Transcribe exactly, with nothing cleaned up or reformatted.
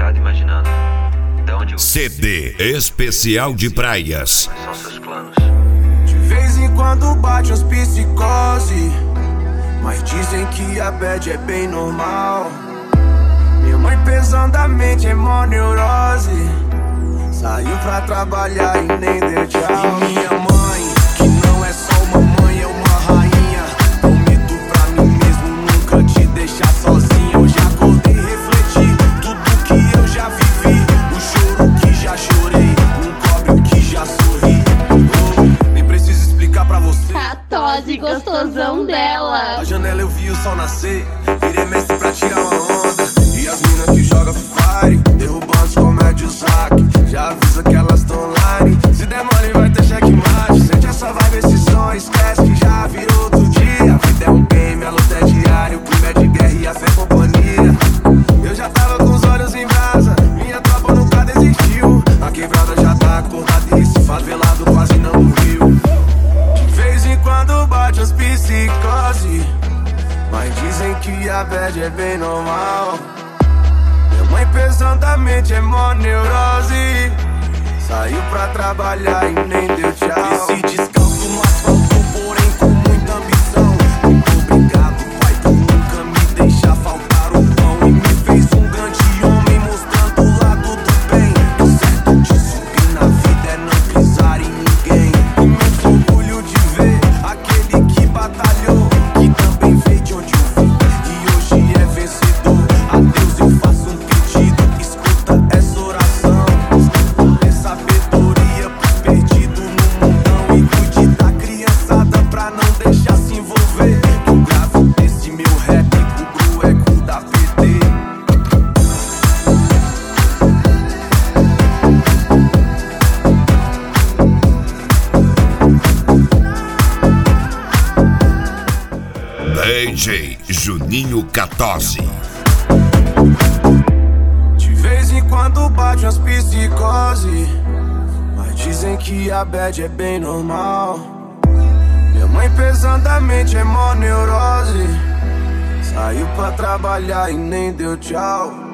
madrugada imaginando de onde eu... C D especial de praias. Quais são seus planos? De vez em quando bate uns psicose, mas dizem que a bad é bem normal. Minha mãe pesando a mente é mó neurose, saiu pra trabalhar e nem deu tchau. E minha mãe, que não é só uma mãe, é uma rainha. Prometo pra mim mesmo nunca te deixar sozinha. Eu já acordei e refleti tudo que eu já vivi, o choro que já chorei, um cobre que já sorri. Oh, nem preciso explicar pra você. Catose gostosão dela. Da janela eu vi o sol nascer, virei mestre pra tirar uma onda. E as minas que joga Free Fire, derrubando os comédios hack. Já avisa que elas tão online, se der mole vai ter checkmate. Sente essa vibe, esse som, esquece que já virou outro dia. A vida é um game, a luta é diária, o clima é de guerra e a fé é companhia. Eu já tava com os olhos em brasa, minha tropa nunca desistiu. A quebrada já tá acordada e esse favelado quase não morreu. De vez em quando bate as psicose, mas dizem que a bad é bem normal. Minha mãe pesadamente é mó neurose, saiu pra trabalhar e nem deu tchau. Esse descalço no asfalto, porém com muita ambição. Muito obrigado, pai, por nunca me deixar faltar o pão. E me fez um grande homem, mostrando o lado do bem. O certo de subir na vida é não pisar em ninguém. Imenso orgulho de ver aquele que batalhou, que também veio de onde eu vim e hoje é vencedor. A Deus eu faço um pedido, escuta essa oração. Dê sabedoria pros perdidos no mundão e cuide da criançada pra não deixar se envolver. Que eu gravo desse meu rap com o eco da P T. D J Juninho Catose. De vez em quando bate umas psicose, mas dizem que a bad é bem normal. Minha mãe pesadamente é mó neurose, saiu pra trabalhar e nem deu tchau.